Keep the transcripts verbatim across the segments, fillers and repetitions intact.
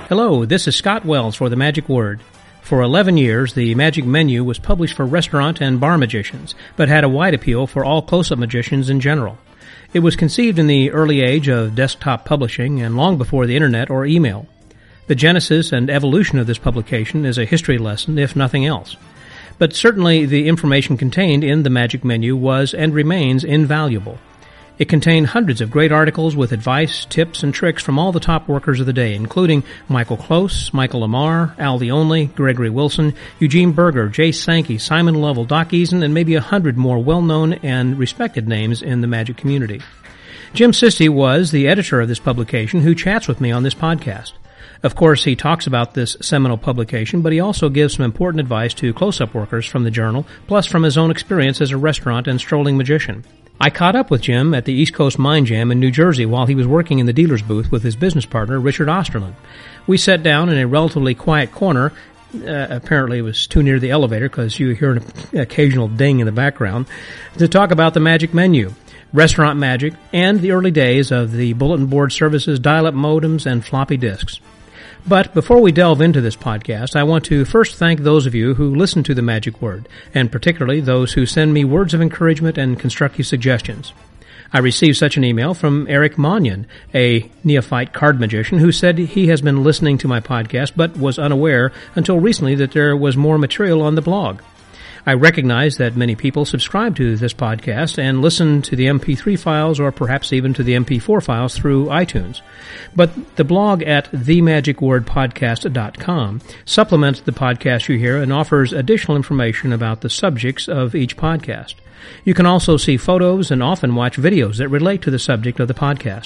Hello, this is Scott Wells for The Magic Word. For eleven years, the Magic Menu was published for restaurant and bar magicians, but had a wide appeal for all close-up magicians in general. It was conceived in the early age of desktop publishing and long before the internet or email. The genesis and evolution of this publication is a history lesson, if nothing else. But certainly the information contained in the Magic Menu was and remains invaluable. It contained hundreds of great articles with advice, tips, and tricks from all the top workers of the day, including Michael Close, Michael Lamar, Al the Only, Gregory Wilson, Eugene Berger, Jay Sankey, Simon Lovell, Doc Eason, and maybe a hundred more well-known and respected names in the magic community. Jim Sisti was the editor of this publication who chats with me on this podcast. Of course, he talks about this seminal publication, but he also gives some important advice to close-up workers from the journal, plus from his own experience as a restaurant and strolling magician. I caught up with Jim at the East Coast Mind Jam in New Jersey while he was working in the dealer's booth with his business partner, Richard Osterlin. We sat down in a relatively quiet corner. Uh, apparently it was too near the elevator because you hear an occasional ding in the background, to talk about the Magic Menu, restaurant magic, and the early days of the bulletin board services, dial-up modems, and floppy disks. But before we delve into this podcast, I want to first thank those of you who listen to the Magic Word, and particularly those who send me words of encouragement and constructive suggestions. I received such an email from Eric Monyon, a neophyte card magician, who said he has been listening to my podcast but was unaware until recently that there was more material on the blog. I recognize that many people subscribe to this podcast and listen to the M P three files or perhaps even to the M P four files through iTunes. But the blog at the magic word podcast dot com supplements the podcast you hear and offers additional information about the subjects of each podcast. You can also see photos and often watch videos that relate to the subject of the podcast.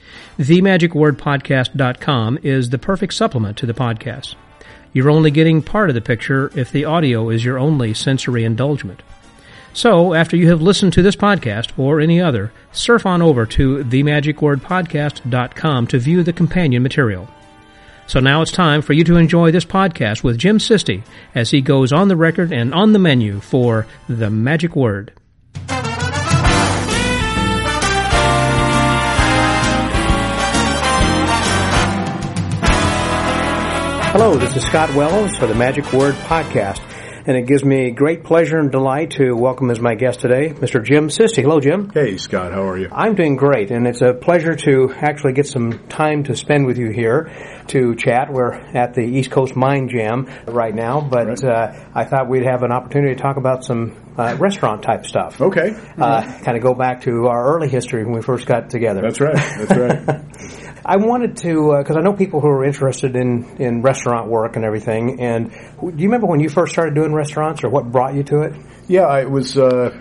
the magic word podcast dot com is the perfect supplement to the podcast. You're only getting part of the picture if the audio is your only sensory indulgence. So, after you have listened to this podcast or any other, surf on over to the magic word podcast dot com to view the companion material. So now it's time for you to enjoy this podcast with Jim Sisti as he goes on the record and on the menu for The Magic Word. Hello, this is Scott Wells for the Magic Word Podcast, and it gives me great pleasure and delight to welcome as my guest today, Mister Jim Sisti. Hello, Jim. Hey, Scott. How are you? I'm doing great, and it's a pleasure to actually get some time to spend with you here to chat. We're at the East Coast Mind Jam right now, but right. Uh, I thought we'd have an opportunity to talk about some uh, restaurant-type stuff. Okay. Uh, kind of go back to our early history when we first got together. That's right. That's right. I wanted to, because uh, I know people who are interested in, in restaurant work and everything, and do you remember when you first started doing restaurants, or what brought you to it? Yeah, I was, uh,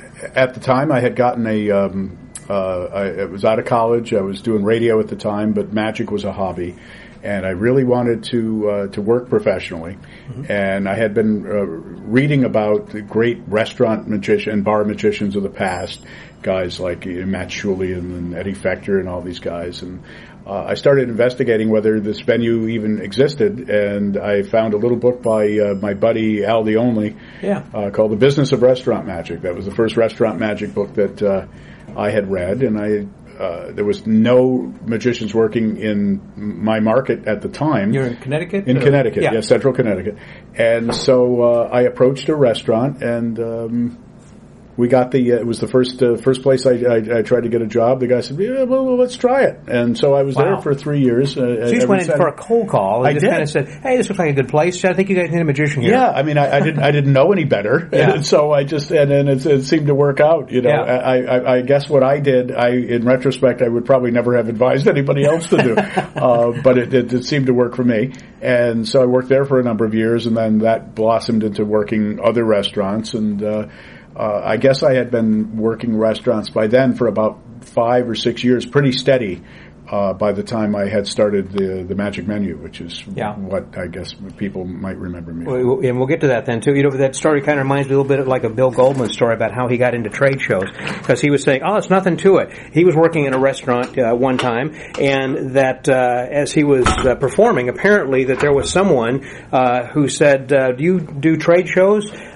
at the time I had gotten a, um, uh, I, I was out of college, I was doing radio at the time, but magic was a hobby, and I really wanted to, uh, to work professionally, mm-hmm. and I had been uh, reading about the great restaurant magician and bar magicians of the past, guys like Matt Schulian and Eddie Fechter and all these guys, and Uh, I started investigating whether this venue even existed, and I found a little book by uh, my buddy Al the Only yeah. uh, called The Business of Restaurant Magic. That was the first restaurant magic book that uh, I had read, and I uh, there was no magicians working in my market at the time. You're in Connecticut? In or? Connecticut, yeah. yes, Central Connecticut. And so uh, I approached a restaurant, and um, we got the, uh, it was the first uh, first place I, I, I tried to get a job. The guy said, yeah, well, well let's try it. And so I was wow. there for three years. Uh, so you just went in for a cold call and I just did. kind of said, hey, this looks like a good place. I think you guys need a magician here. Yeah, I mean, I, I didn't I didn't know any better. Yeah. And so I just, and then it, it seemed to work out, you know. Yeah. I, I, I guess what I did, I, in retrospect, I would probably never have advised anybody else to do. uh, but it, it, it seemed to work for me. And so I worked there for a number of years, and then that blossomed into working other restaurants, and, uh, Uh, I guess I had been working restaurants by then for about five or six years, pretty steady, uh, by the time I had started the the Magic Menu, which is yeah. what I guess people might remember me. Well, and we'll get to that then, too. You know, that story kind of reminds me a little bit of like a Bill Goldman story about how he got into trade shows, because he was saying, oh, it's nothing to it. He was working in a restaurant uh, one time, and that uh, as he was uh, performing, apparently that there was someone uh, who said, uh, do you do trade shows?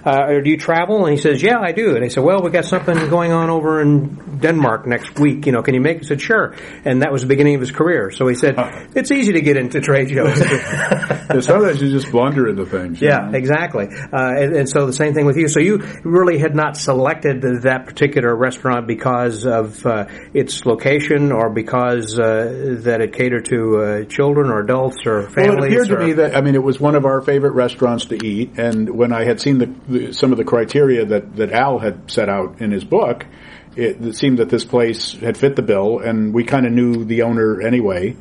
uh, or do you travel? And he says, yeah, I do. And I said, well, we got something going on over in Denmark next week. You know, can you make it? He said, sure. And that was the beginning of his career. So he said, it's easy to get into trade shows. Sometimes you just blunder into things. Yeah, know? exactly. Uh, and, and so the same thing with you. So you really had not selected that particular restaurant because of uh, its location or because uh, that it catered to uh, children or adults or families? Well, it appeared or? to me that, I mean, it was one of our favorite restaurants to eat, and when I had seen the, the, some of the criteria that, that Al had set out in his book, it, it seemed that this place had fit the bill, and we kind of knew the owner anyway.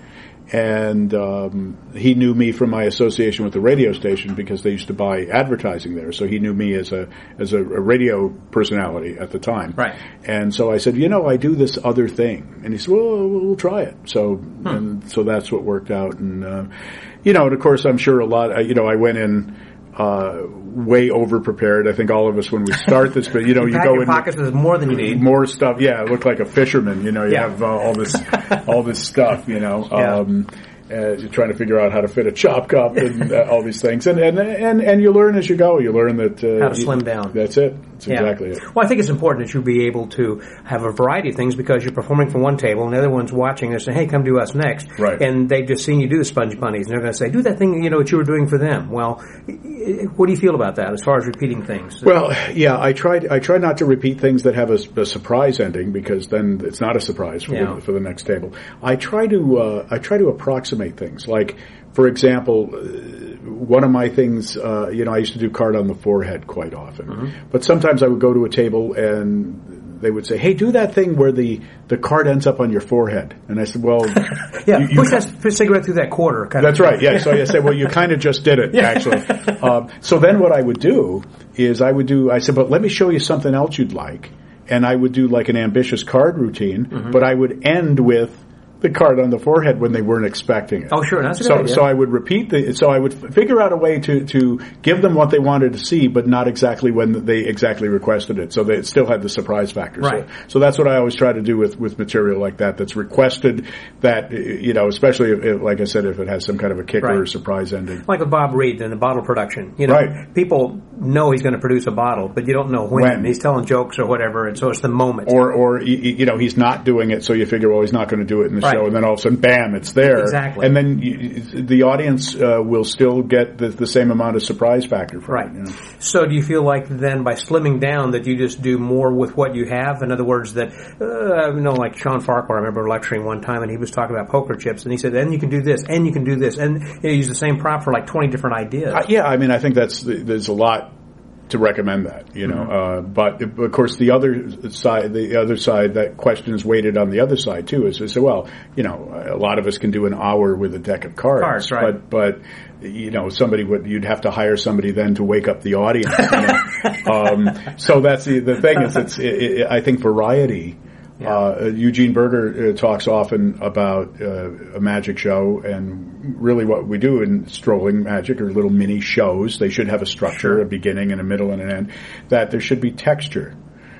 And um, he knew me from my association with the radio station because they used to buy advertising there. So he knew me as a as a, a radio personality at the time. Right. And so I said, you know, I do this other thing. And he said, well, we'll try it. So hmm. and so that's what worked out. And uh, you know, and of course, I'm sure a lot. You know, I went in. Uh, way over prepared. I think all of us when we start this, but you know, you, you go your in pockets with more than you need. More stuff. Yeah, I look like a fisherman. You know, you yeah. have uh, all this, all this stuff. You know, yeah. um, uh, you're trying to figure out how to fit a chop cup and uh, all these things, and, and and and you learn as you go. You learn that uh, how to slim down. That's it. That's yeah. exactly it. Well, I think it's important that you be able to have a variety of things because you're performing for one table and the other one's watching and saying, hey, come do us next. Right. And they've just seen you do the sponge bunnies and they're going to say, do that thing, you know, what you were doing for them. Well, what do you feel about that as far as repeating things? Well, yeah, I tried. I try not to repeat things that have a, a surprise ending because then it's not a surprise for, yeah. the, for the next table. I try to uh, I try to approximate things. Like, for example, uh, one of my things, uh, you know, I used to do card on the forehead quite often, mm-hmm. but sometimes I would go to a table and they would say, "Hey, do that thing where the, the card ends up on your forehead." And I said, "Well, yeah, you, you push that cigarette through that quarter." Kind that's of right. Yeah. So I said, "Well, you kind of just did it, yeah. actually." Um, so then, what I would do is I would do. I said, "But let me show you something else you'd like," and I would do like an ambitious card routine, mm-hmm. but I would end with the card on the forehead when they weren't expecting it. Oh, sure, that's a good so, idea. So I would repeat the. So I would figure out a way to to give them what they wanted to see, but not exactly when they exactly requested it. So they still had the surprise factor. Right. So, so that's what I always try to do with with material like that. That's requested. That you know, especially if, if like I said, if it has some kind of a kicker right. or surprise ending. Like with Bob Reed in the bottle production. You know, right. people know he's going to produce a bottle, but you don't know when. when. He's telling jokes or whatever, and so it's the moment. Or or you know, he's not doing it, so you figure, well, he's not going to do it in the right. show, and then all of a sudden, bam. Bam, it's there. Exactly. And then you, the audience uh, will still get the, the same amount of surprise factor from right. it. You know? So do you feel like then by slimming down that you just do more with what you have? In other words, that, uh, you know, like Sean Farquhar, I remember lecturing one time and he was talking about poker chips and he said, and you can do this, and you can do this. And you know, use the same prop for like twenty different ideas. Uh, yeah, I mean, I think that's, there's a lot to recommend that, you know. Mm-hmm. Uh, but of course, the other side, the other side, that question is weighted on the other side too. Is to say, well, you know, a lot of us can do an hour with a deck of cards, cards right. but but you know, somebody would you'd have to hire somebody then to wake up the audience. You know? um, so that's the the thing is, it's it, it, I think variety. Yeah. Uh, Eugene Berger uh, talks often about uh, a magic show, and really what we do in Strolling Magic are little mini shows. They should have a structure, sure. a beginning and a middle and an end, that there should be texture.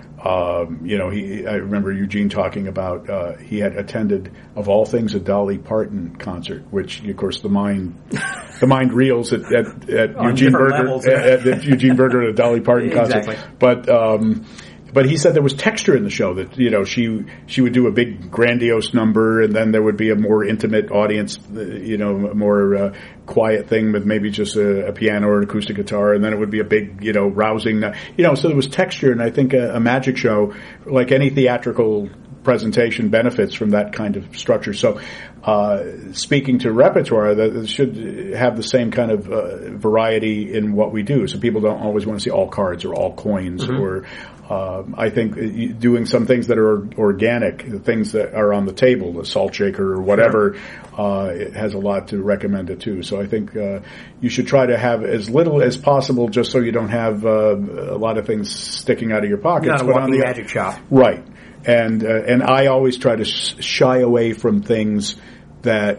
Um, you know, he, I remember Eugene talking about, uh, he had attended, of all things, a Dolly Parton concert, which, of course, the mind, the mind reels at, at, at Eugene Berger, levels, at, at Eugene Berger at a Dolly Parton concert. Exactly. But, um, But he said there was texture in the show, that, you know, she she would do a big grandiose number, and then there would be a more intimate audience, you know, a more uh, quiet thing with maybe just a, a piano or an acoustic guitar, and then it would be a big, you know, rousing, you know, so there was texture, and I think a, a magic show, like any theatrical presentation, benefits from that kind of structure. So, uh, speaking to repertoire, that should have the same kind of uh, variety in what we do. So people don't always want to see all cards or all coins, mm-hmm. or um, I think doing some things that are organic, the things that are on the table, the salt shaker or whatever, sure. uh, it has a lot to recommend it too. So I think uh, you should try to have as little as possible, just so you don't have uh, a lot of things sticking out of your pockets. Not a walking magic shop, right? And uh, and I always try to sh- shy away from things that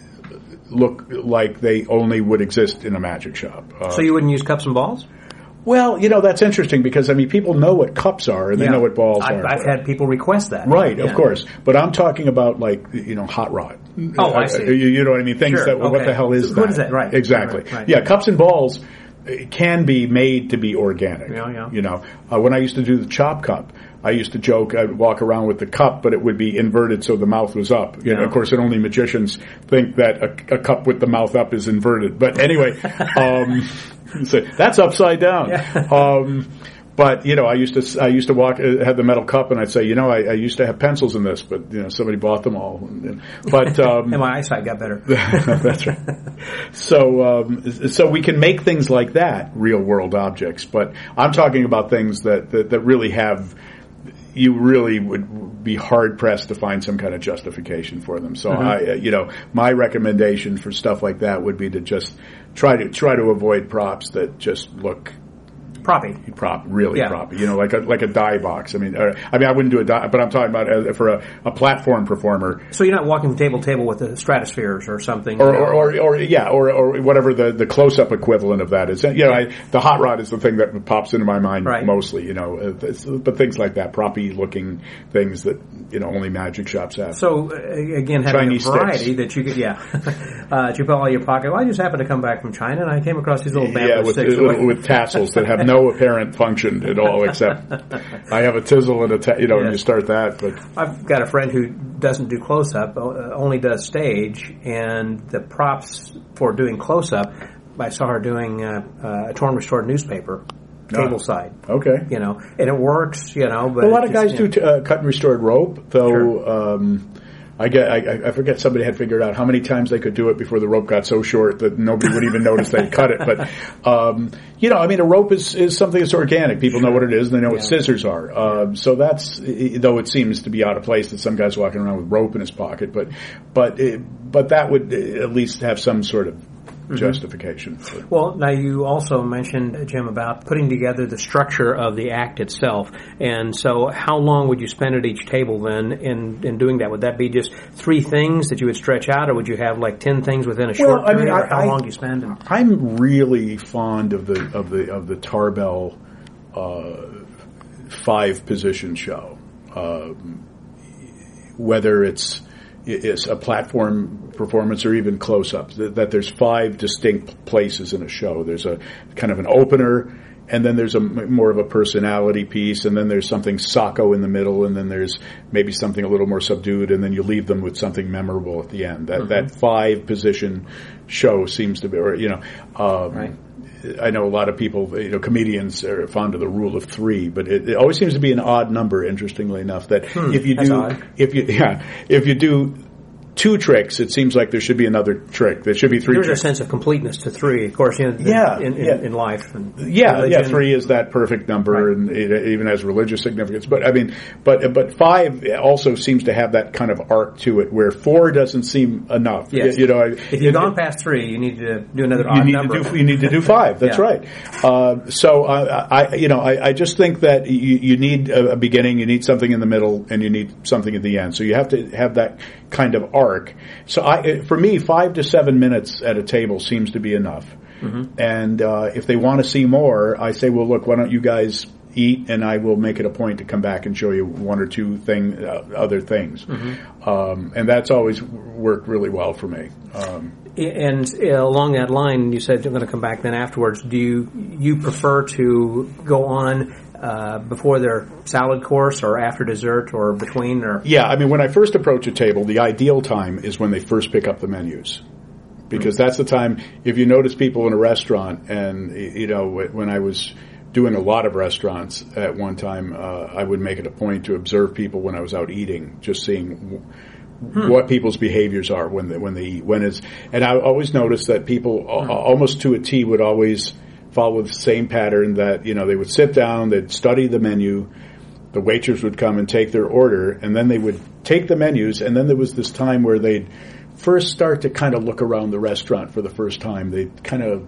look like they only would exist in a magic shop. Uh, so you wouldn't use cups and balls? Well, you know, that's interesting because, I mean, people know what cups are and yeah. they know what balls I've, are. I've had people request that. Right, yeah. of course. But I'm talking about, like, you know, hot rod. Oh, I see. You, you know what I mean? Things sure. that, okay. what the hell is so that? What is that? Right. Exactly. Right. Right. Yeah, cups and balls, it can be made to be organic. Yeah, yeah. You know, uh, when I used to do the chop cup, I used to joke I'd walk around with the cup, but it would be inverted so the mouth was up. You yeah. know, of course, and only magicians think that a, a cup with the mouth up is inverted. But anyway, um, so that's upside down. Yeah. Um, But, you know, I used to, I used to walk, uh, have the metal cup and I'd say, you know, I, I used to have pencils in this, but, you know, somebody bought them all. But, um. and my eyesight got better. That's right. So, um, so we can make things like that real world objects, but I'm talking about things that, that, that really have, you really would be hard pressed to find some kind of justification for them. So mm-hmm. I, you know, my recommendation for stuff like that would be to just try to, try to avoid props that just look proppy, prop, really yeah. proppy. You know, like a like a die box. I mean, uh, I mean, I wouldn't do a die, but I'm talking about uh, for a, a platform performer. So you're not walking from table to table with the stratospheres or something, or or, or, or yeah, or or whatever the, the close up equivalent of that is. You know, I, the hot rod is the thing that pops into my mind right. mostly. You know, uh, but things like that, proppy looking things that you know only magic shops have. So uh, again, having Chinese a variety sticks. that you could, yeah, uh, that you put all in your pocket. Well, I just happened to come back from China and I came across these little bamboo yeah, with, sticks with, with tassels that have no apparent function at all, except I have a tizzle and a ta- you know, yes. and you start that. But I've got a friend who doesn't do close up, only does stage, and the props for doing close up, I saw her doing uh, uh, a torn restored newspaper. Table side. Okay. You know, and it works, you know, but a lot of just, guys you know. do t- uh, cut and restored rope, though. Sure. Um, I get, I, I forget somebody had figured out how many times they could do it before the rope got so short that nobody would even notice they cut it. But, um, you know, I mean, a rope is, is something that's organic. People know what it is and they know yeah. what scissors are. Um, so that's, though it seems to be out of place that some guy's walking around with rope in his pocket, but, but, it, but that would at least have some sort of Mm-hmm. justification. Well, now you also mentioned, Jim, about putting together the structure of the act itself. And so how long would you spend at each table then in, in doing that? Would that be just three things that you would stretch out, or would you have like ten things within a short well, I mean, period? I, or how I, long do you spend? In- I'm really fond of the of the of the Tarbell uh, five position show. Um, whether it's It's a platform performance or even close-ups, that, that there's five distinct places in a show. There's a kind of an opener, and then there's a more of a personality piece, and then there's something sacco in the middle, and then there's maybe something a little more subdued, and then you leave them with something memorable at the end. That mm-hmm. that five-position show seems to be, or, you know, um, right. I know a lot of people, you know, comedians are fond of the rule of three, but it, it always seems to be an odd number, interestingly enough, that hmm, if you that's do, odd. if you, yeah, if you do two tricks, it seems like there should be another trick. There should be three There's tricks. a sense of completeness to three, of course, you know, yeah, in, in, yeah. in life. And yeah, religion. yeah, three is that perfect number, right. and it even has religious significance. But I mean, but but five also seems to have that kind of arc to it, where four doesn't seem enough. Yes. You know, if you've it, gone past three, you need to do another you odd need number. To do, you need to do five. That's yeah. right. Uh, so uh, I, you know, I, I just think that you, you need a, a beginning, you need something in the middle, and you need something at the end. So you have to have that kind of arc. So I, for me, five to seven minutes at a table seems to be enough. Mm-hmm. And uh, if they want to see more, I say, well, look, why don't you guys eat, and I will make it a point to come back and show you one or two thing, uh, other things. Mm-hmm. Um, and that's always worked really well for me. Um, and uh, along that line, you said you're going to come back then afterwards. Do you you prefer to go on uh, before their salad course or after dessert or between? Or Yeah, I mean, when I first approach a table, the ideal time is when they first pick up the menus. Because that's the time, if you notice people in a restaurant, and, you know, when I was doing a lot of restaurants at one time, uh, I would make it a point to observe people when I was out eating, just seeing hmm. what people's behaviors are when they, when they eat. When it's, and I always noticed that people, hmm. almost to a T, would always follow the same pattern that, you know, they would sit down, they'd study the menu, the waitress would come and take their order, and then they would take the menus, and then there was this time where they'd first start to kind of look around the restaurant for the first time. They'd kind of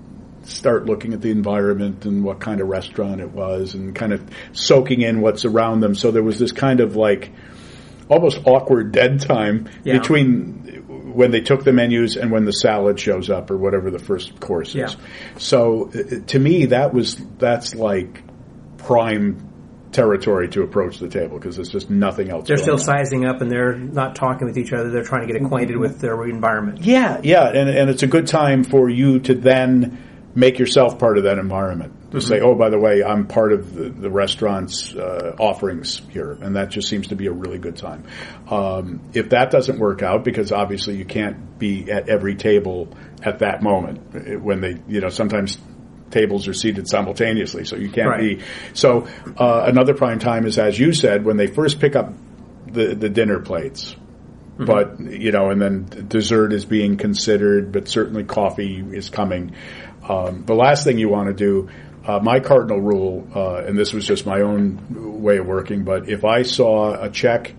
start looking at the environment and what kind of restaurant it was, and kind of soaking in what's around them. So there was this kind of like almost awkward dead time yeah. between when they took the menus and when the salad shows up or whatever the first course is. Yeah. So to me, that was that's like prime territory to approach the table, because there's just nothing else. They're still on. sizing up, and they're not talking with each other. They're trying to get acquainted with their environment. Yeah, yeah, and and it's a good time for you to then make yourself part of that environment. To mm-hmm. say, oh, by the way, I'm part of the, the restaurant's uh, offerings here, and that just seems to be a really good time. Um, if that doesn't work out, because obviously you can't be at every table at that moment when they, you know, sometimes tables are seated simultaneously, so you can't right. be. So uh, another prime time is, as you said, when they first pick up the, the dinner plates. Mm-hmm. But, you know, and then dessert is being considered, but certainly coffee is coming. Um, the last thing you want to do, uh, my cardinal rule, uh, and this was just my own way of working, but if I saw a check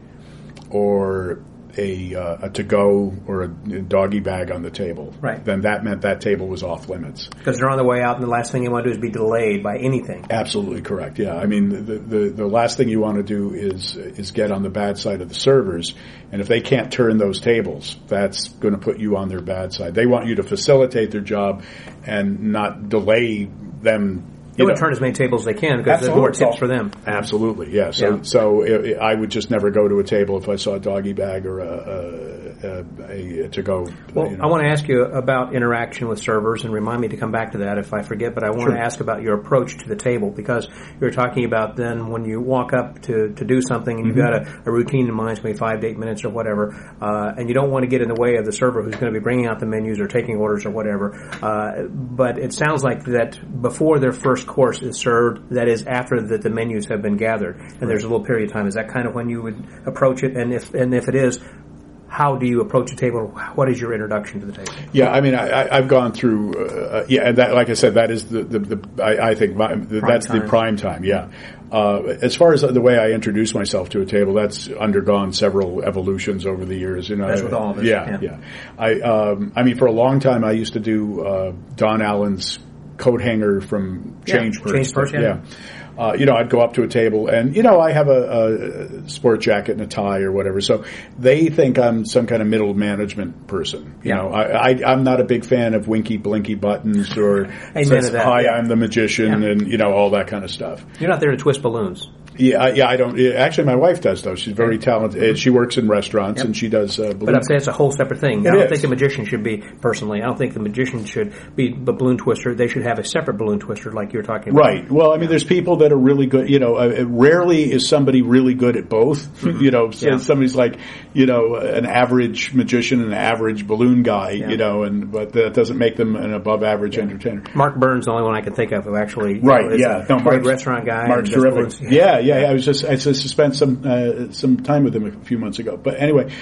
or a, uh, a to-go or a doggy bag on the table, right. then that meant that table was off limits. Because they're on the way out, and the last thing you want to do is be delayed by anything. Absolutely correct. Yeah, I mean the the, the last thing you want to do is is get on the bad side of the servers, and if they can't turn those tables, that's going to put you on their bad side. They want you to facilitate their job and not delay them. They would turn as many tables as they can because there's more tips for them. Absolutely, yeah. So, yeah. so it, I would just never go to a table if I saw a doggy bag or a, a, a, a to-go. Well, you know. I want to ask you about interaction with servers, and remind me to come back to that if I forget, but I want sure. to ask about your approach to the table, because you were talking about then when you walk up to, to do something and you've mm-hmm. got a, a routine in mind, maybe five to eight minutes or whatever, uh, and you don't want to get in the way of the server who's going to be bringing out the menus or taking orders or whatever, uh, but it sounds like that before their first course is served, that is after that the menus have been gathered, and right. there's a little period of time. Is that kind of when you would approach it? And if and if it is, how do you approach a table? What is your introduction to the table? Yeah, I mean, I, I've gone through. Uh, yeah, and that, like I said, that is the the. the I, I think my, the, that's time. the prime time. Yeah. Uh, as far as the way I introduce myself to a table, that's undergone several evolutions over the years. You know, that's with all of us. Yeah, yeah. yeah. I um, I mean, for a long time, I used to do uh, Don Allen's coat hanger from Change yeah, Purse. Change Purse, yeah. yeah. Uh, you know, I'd go up to a table and, you know, I have a, a sport jacket and a tie or whatever. So they think I'm some kind of middle management person. You yeah. know, I, I, I'm not a big fan of winky blinky buttons or says, that, hi, yeah. I'm the magician yeah. and, you know, all that kind of stuff. You're not there to twist balloons. Yeah, I, yeah, I don't. Actually, my wife does though. She's very talented. She works in restaurants yep. and she does. Uh, balloon. But I'd say it's a whole separate thing. It I don't is. think a magician should be personally. I don't think the magician should be a balloon twister. They should have a separate balloon twister, like you're talking about. Right. Well, I mean, there's people that are really good. You know, uh, rarely is somebody really good at both. Mm-hmm. You know, so yeah. somebody's like, you know, an average magician and an average balloon guy. Yeah. You know, and but that doesn't make them an above average yeah. entertainer. Mark Burns, the only one I can think of who actually right. know, is yeah. a no, great restaurant guy. Mark's terrific. Yeah. yeah, yeah, yeah. I was just. I just spent some uh, some time with him a few months ago. But anyway,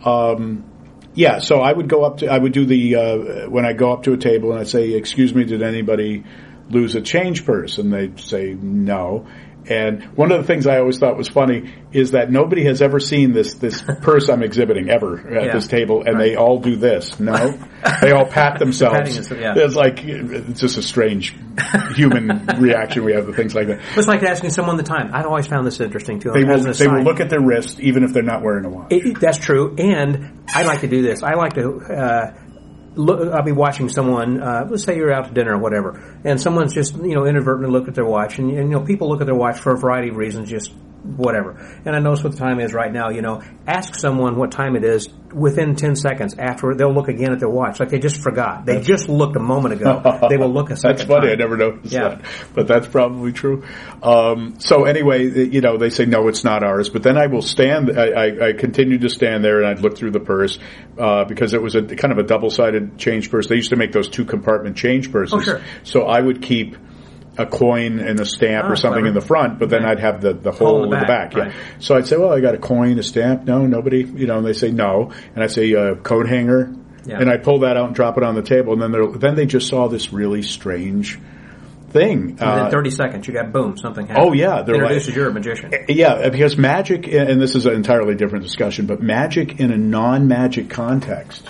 um, yeah. So I would go up to I would do the uh, when I go up to a table and I say, "Excuse me, did anybody lose a change purse?" And they'd say, "No." And one of the things I always thought was funny is that nobody has ever seen this this purse I'm exhibiting ever at yeah. this table, and right. they all do this. No, they all pat themselves. is, yeah. It's like it's just a strange human reaction we have to things like that. It's like asking someone the time. I've always found this interesting too. They will they will look at their wrist even if they're not wearing a watch. It, that's true, and I like to do this. I like to. Uh, Look, I'll be watching someone, uh, let's say you're out to dinner or whatever, and someone's just, you know, inadvertently look at their watch, and, and, you know, people look at their watch for a variety of reasons, just whatever. And I notice what the time is right now, you know, ask someone what time it is within ten seconds after, they'll look again at their watch, like they just forgot. They just looked a moment ago. They will look a second That's funny, time. I never noticed yeah. that. But that's probably true. Um, so anyway, you know, they say, no, it's not ours. But then I will stand, I, I, I continue to stand there and I'd look through the purse, uh, because it was a kind of a double-sided change purse. They used to make those two-compartment change purses. Oh, sure. So I would keep a coin and a stamp oh, or something clever. in the front, but then right. I'd have the, the hole in the back. back. Yeah. Right. So I'd say, well, I got a coin, a stamp. No, nobody, you know, and they say no. And I'd say, uh, coat hanger. Yeah. And I'd pull that out and drop it on the table. And then they're, then they just saw this really strange thing. Within uh, thirty seconds, you got boom, something happened. Oh, yeah. They're Introduces like, you're a magician. Yeah, because magic, and this is an entirely different discussion, but magic in a non-magic context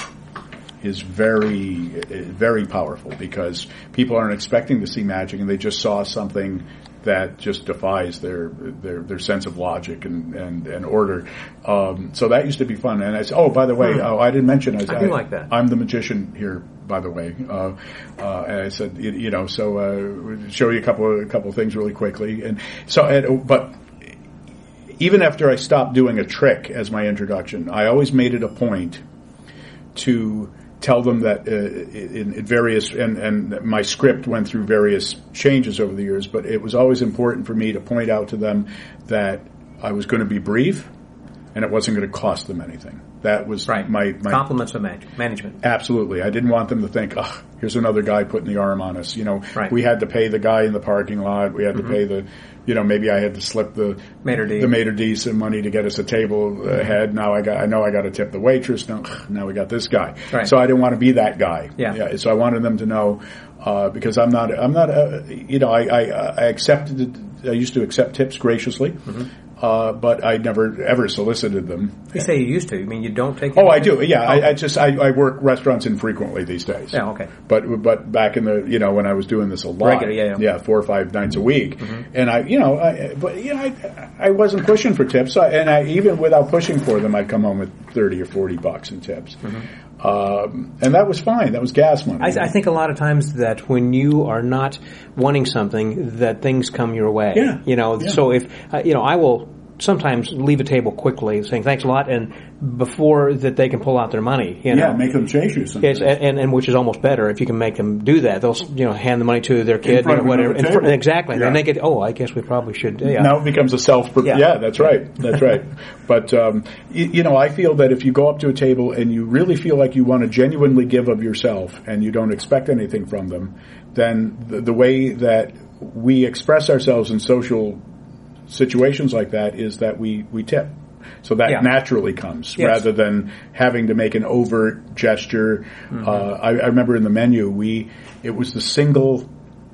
is very, very powerful because people aren't expecting to see magic and they just saw something that just defies their their, their sense of logic and, and, and order. Um, so that used to be fun. And I said, oh, by the way, hmm. oh, I didn't mention, I, I do like that. I'm the magician here, by the way. Uh, uh, and I said, you, you know, so uh, show you a couple of, a couple of things really quickly. And so, and, but even after I stopped doing a trick as my introduction, I always made it a point to tell them that uh, in, in various, and, and my script went through various changes over the years, but it was always important for me to point out to them that I was going to be brief and it wasn't going to cost them anything. That was right. my, my compliments of man- management. Absolutely. I didn't want them to think, oh, here's another guy putting the arm on us. You know, right. we had to pay the guy in the parking lot. We had to mm-hmm. pay the, you know, maybe I had to slip the maitre d' the maitre d' some money to get us a table mm-hmm. ahead. Now I got, I know I got to tip the waitress. Now, now we got this guy. Right. So I didn't want to be that guy. Yeah. yeah so I wanted them to know, uh, because I'm not, I'm not, uh, you know, I, I, I accepted, I used to accept tips graciously. Mm-hmm. Uh, but I never ever solicited them. You say you used to. You mean you don't take? Oh, I do. Yeah, oh. I, I just I, I work restaurants infrequently these days. Yeah, okay. But but back in the you know when I was doing this a lot, regular, yeah, yeah, yeah, four or five nights a week, mm-hmm. and I you know I but you know I I wasn't pushing for tips, I, and I even without pushing for them, I'd come home with thirty or forty bucks in tips. Mm-hmm. Um, and that was fine. That was gas money. I, I think a lot of times that when you are not wanting something, that things come your way. Yeah. You know, yeah. so if uh, you know, I will sometimes leave a table quickly saying thanks a lot, and before that they can pull out their money. You know? Yeah, make them chase you sometimes. Yes, and, and which is almost better if you can make them do that. They'll you know hand the money to their kid, in front you know, whatever. In front, exactly. Yeah. And they get, oh, I guess we probably should. Yeah. Now it becomes a self. Yeah. yeah, that's right. That's right. But um, you, you know, I feel that if you go up to a table and you really feel like you want to genuinely give of yourself and you don't expect anything from them, then the, the way that we express ourselves in social situations like that is that we, we tip. So that yeah. naturally comes yes. rather than having to make an overt gesture. Mm-hmm. Uh, I, I remember in the menu, we it was the single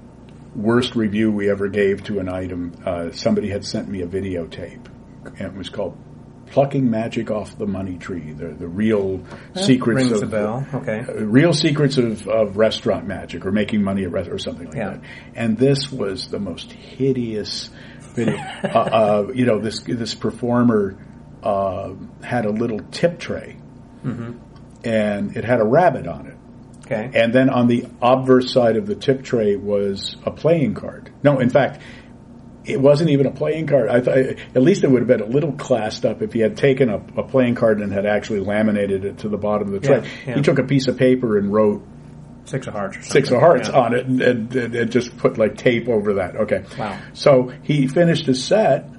worst review we ever gave to an item. Uh, somebody had sent me a videotape, and it was called "Plucking Magic Off the Money Tree," the the real that secrets rings of a bell. Okay, uh, real secrets of, of restaurant magic or making money at restaurant or something like yeah. that. And this was the most hideous video. uh, uh, you know, this this performer uh, had a little tip tray, mm-hmm. and it had a rabbit on it. Okay, and then on the obverse side of the tip tray was a playing card. No, in fact, it wasn't even a playing card. I thought at least it would have been a little classed up if he had taken a, a playing card and had actually laminated it to the bottom of the tray. Yeah, yeah. He took a piece of paper and wrote Six of Hearts or something. Six of Hearts yeah. on it and, and, and just put like tape over that. Okay. Wow. So he finished his set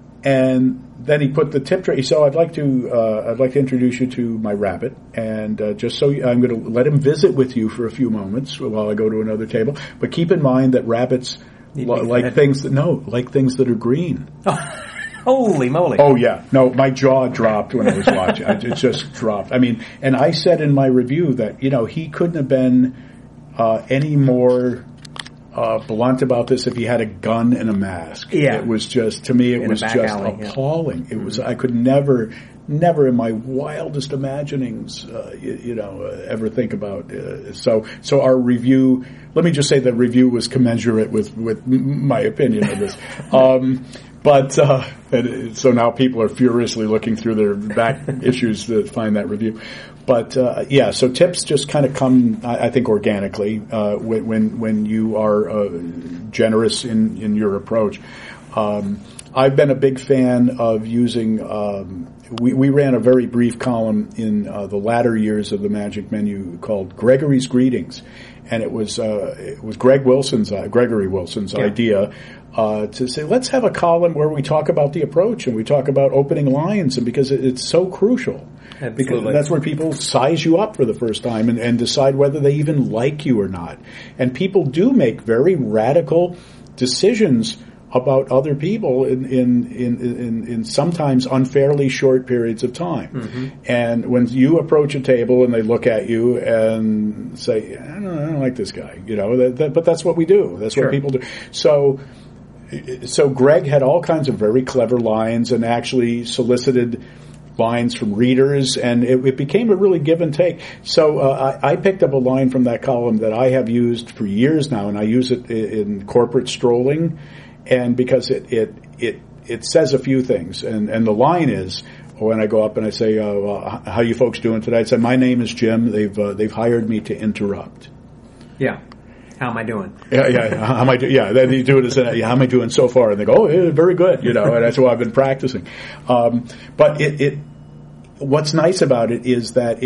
and then he put the tip tray. So I'd like to uh, I'd like to introduce you to my rabbit, and uh, just so you, I'm going to let him visit with you for a few moments while I go to another table. But keep in mind that rabbits lo- like fed. things that no like things that are green. Holy moly! Oh yeah, no, my jaw dropped when I was watching. It just dropped. I mean, and I said in my review that you know he couldn't have been uh, any more uh, blunt about this if he had a gun and a mask. Yeah, it was just to me it in was just alley, appalling. Yeah. It was I could never, never in my wildest imaginings, uh, you, you know, uh, ever think about. Uh, so, so our review. Let me just say the review was commensurate with with my opinion of this. Um, But, uh, and so now people are furiously looking through their back issues to find that review. But, uh, yeah, so tips just kind of come, I, I think, organically, uh, when, when, when you are, uh, generous in, in your approach. Um, I've been a big fan of using, um, we, we ran a very brief column in, uh, the latter years of the Magic Menu called Gregory's Greetings. And it was, uh, it was Greg Wilson's, uh, Gregory Wilson's yeah. idea. Uh, to say, let's have a column where we talk about the approach and we talk about opening lines, and because it, it's so crucial. Absolutely. Because that's where people size you up for the first time and, and decide whether they even like you or not. And people do make very radical decisions about other people in in in, in, in sometimes unfairly short periods of time. Mm-hmm. And when you approach a table and they look at you and say, I don't, I don't like this guy, you know, that, that, but that's what we do. That's sure. what people do. So. So Greg had all kinds of very clever lines and actually solicited lines from readers, and it, it became a really give and take. So uh, I, I picked up a line from that column that I have used for years now, and I use it in corporate strolling, and because it it it, it says a few things, and, and the line is, when I go up and I say, uh, well, how you folks doing today? I say, my name is Jim. They've uh, they've hired me to interrupt. Yeah. How am I doing? Yeah, yeah. How am I doing? Yeah, then you do it as, a, how am I doing so far? And they go, oh, yeah, very good, you know, and that's what I've been practicing. Um, but it, it, what's nice about it is that it,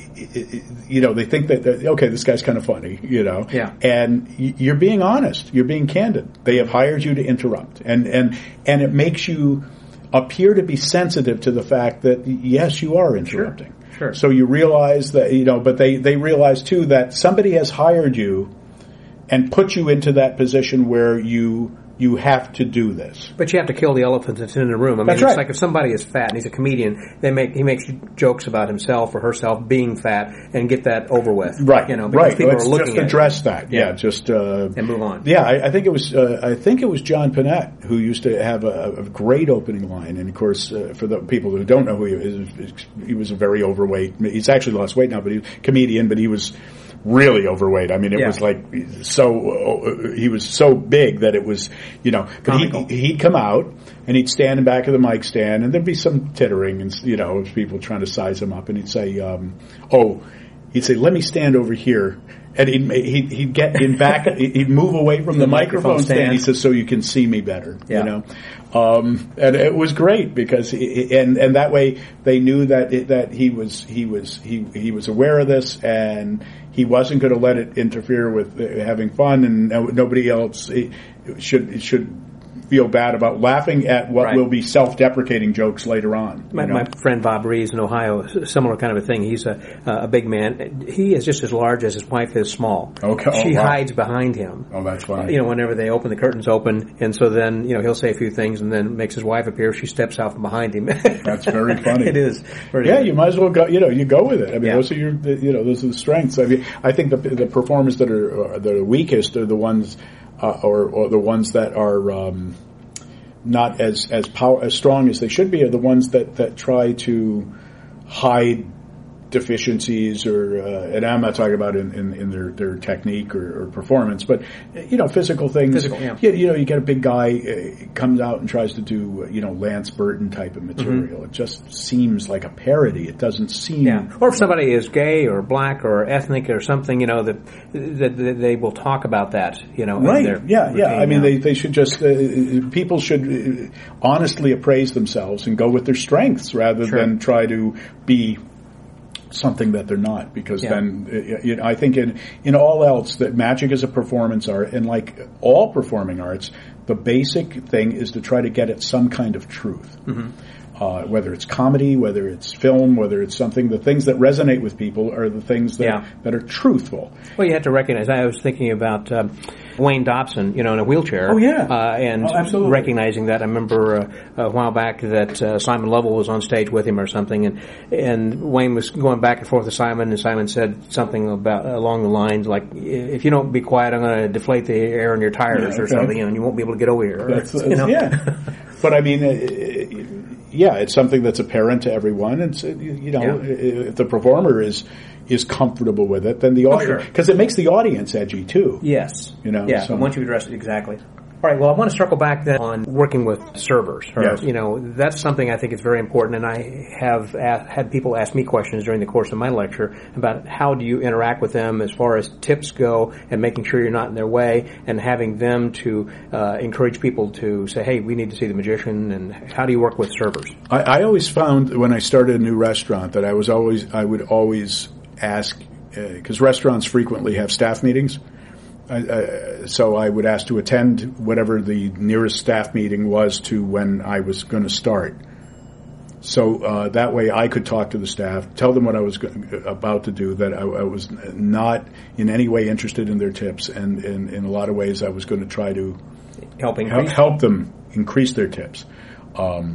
you know, they think that, that okay, this guy's kind of funny, you know, yeah. and you're being honest, you're being candid. They have hired you to interrupt, and and and it makes you appear to be sensitive to the fact that yes, you are interrupting. Sure. Sure. So you realize that, you know, but they they realize too that somebody has hired you and put you into that position where you. You have to do this. But you have to kill the elephant that's in the room. I mean, that's it's right. like if somebody is fat and he's a comedian, they make he makes jokes about himself or herself being fat and get that over with. Right. You know, because right. people Let's are looking just address at that. Yeah. yeah just uh, and move on. Yeah. I, I think it was. Uh, I think it was John Panette who used to have a, a great opening line. And of course, uh, for the people who don't know who he is, he was a very overweight. He's actually lost weight now, but he was a comedian. But he was. Really overweight. I mean, it yeah. was like so. Uh, he was so big that it was, you know. But he, he'd come out and he'd stand in back of the mic stand, and there'd be some tittering, and you know, people trying to size him up. And he'd say, um, "Oh," he'd say, "Let me stand over here." And he'd he'd, he'd get in back. He'd move away from the, the microphone, microphone stand. stand. He says, "So you can see me better." Yeah. You know. Um, and it was great because, he, and and that way they knew that it, that he was he was he he was aware of this, and he wasn't going to let it interfere with having fun, and nobody else should should feel bad about laughing at what right. will be self-deprecating jokes later on. My, my friend Bob Rees in Ohio, similar kind of a thing. He's a a big man. He is just as large as his wife is small. Okay. She oh, wow. hides behind him. Oh, that's funny. You know, whenever they open the curtains open, and so then you know he'll say a few things, and then makes his wife appear. She steps out from behind him. That's very funny. It is. Very yeah, good. You might as well go. You know, you go with it. I mean, yeah. those are your, you know, those are the strengths. I mean, I think the the performers that are that are weakest are the ones, uh, or, or the ones that are. Um, not as as power as strong as they should be are the ones that, that try to hide deficiencies or uh, and I'm not talking about in, in, in their, their technique or, or performance, but you know physical things. Physical, yeah. You, you know, you get a big guy uh, comes out and tries to do you know Lance Burton type of material. Mm-hmm. It just seems like a parody. It doesn't seem. Yeah. Or if somebody is gay or black or ethnic or something, you know that that, that they will talk about that. You know, right? Their, yeah, yeah. I mean, out. they they should just uh, people should honestly appraise themselves and go with their strengths rather sure. than try to be something that they're not, because yeah. then you know, I think in in all else that magic is a performance art, and like all performing arts, the basic thing is to try to get at some kind of truth. Mm-hmm. Uh, whether it's comedy, whether it's film, whether it's something, the things that resonate with people are the things that yeah. that are truthful. Well, you have to recognize. I was thinking about um, Wayne Dobson, you know, in a wheelchair. Oh yeah, uh, and oh, absolutely. recognizing that. I remember uh, a while back that uh, Simon Lovell was on stage with him or something, and and Wayne was going back and forth with Simon, and Simon said something about along the lines like, "If you don't be quiet, I'm going to deflate the air in your tires yeah, okay. or something, you know, and you won't be able to get over here." That's, you know? Yeah, but I mean. Uh, Yeah, it's something that's apparent to everyone. It's you know, yeah. if the performer is is comfortable with it, then the audience, because oh, sure. it makes the audience edgy too. Yes, you know. Yeah, so. once you address it exactly. All right. Well, I want to circle back then on working with servers. Or, yes. You know, that's something I think is very important, and I have a- had people ask me questions during the course of my lecture about how do you interact with them as far as tips go, and making sure you're not in their way, and having them to uh, encourage people to say, "Hey, we need to see the magician." And how do you work with servers? I, I always found when I started a new restaurant that I was always I would always ask because uh, restaurants frequently have staff meetings. I, I, so I would ask to attend whatever the nearest staff meeting was to when I was going to start. So uh, that way I could talk to the staff, tell them what I was go- about to do, that I, I was not in any way interested in their tips, and in, in a lot of ways I was going to try to help, help, help them increase their tips. Um,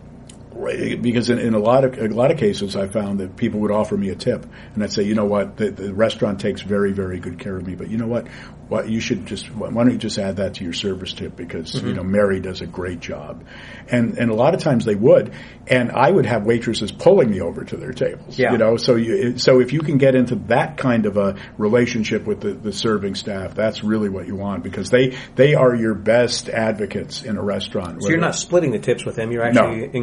because in, in a lot of a lot of cases, I found that people would offer me a tip, and I'd say, you know what, the, the restaurant takes very, very good care of me, but you know what, what you should just why don't you just add that to your server's tip, because mm-hmm. you know Mary does a great job, and and a lot of times they would, and I would have waitresses pulling me over to their tables, yeah. you know, so you so if you can get into that kind of a relationship with the, the serving staff, that's really what you want, because they they are your best advocates in a restaurant. So you're not splitting the tips with them; you're actually no. encouraging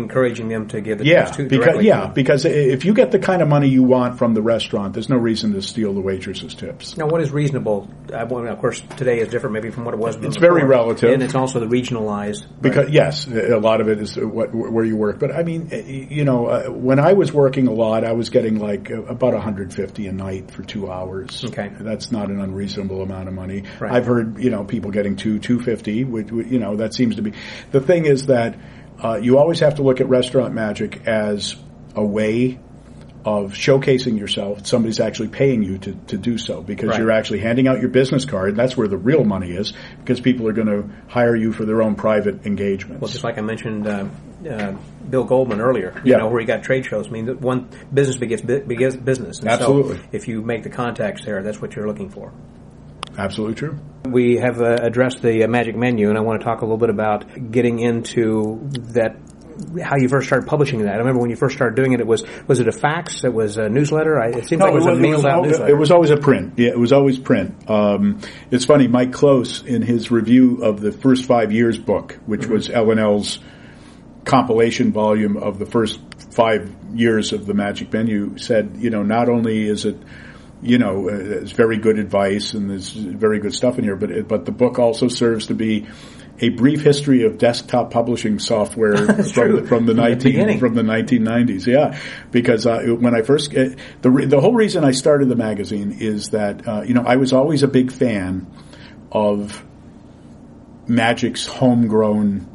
encouraging them to give the yeah, tips to because, directly yeah, to them. because if you get the kind of money you want from the restaurant, there's no reason to steal the waitress's tips. Now, what is reasonable? I, well, of course, today is different maybe from what it was before. It's very relative. And it's also the regionalized. Because, right? yes, a lot of it is what, where you work. But, I mean, you know, uh, when I was working a lot, I was getting like about one hundred fifty a night for two hours. Okay. That's not an unreasonable amount of money. Right. I've heard, you know, people getting two, two fifty, which, you know, that seems to be. The thing is that uh, you always have to look at Restaurant Magic as a way of showcasing yourself. Somebody's actually paying you to, to do so because right. you're actually handing out your business card. That's where the real money is because people are going to hire you for their own private engagements. Well, just like I mentioned uh, uh, Bill Goldman earlier, you yeah. know, where he got trade shows. I mean, one business begets, begets business. And Absolutely. So if you make the contacts there, that's what you're looking for. Absolutely true. We have uh, addressed the uh, Magic Menu, and I want to talk a little bit about getting into that. How you first started publishing that? I remember when you first started doing it. It was was it a fax? It was a newsletter. I, it seems no, like it was, it was a mailed out always, newsletter. It was always a print. Yeah, it was always print. Um, it's funny. Mike Close, in his review of the first five years book, which mm-hmm. was L and L's compilation volume of the first five years of the Magic Menu, said, you know, not only is it, you know, uh, it's very good advice and there's very good stuff in here, but it, but the book also serves to be a brief history of desktop publishing software from, the, from the nineteen the from the nineteen nineties. Yeah, because uh, when I first uh, the re- the whole reason I started the magazine is that uh, you know I was always a big fan of Magic's homegrown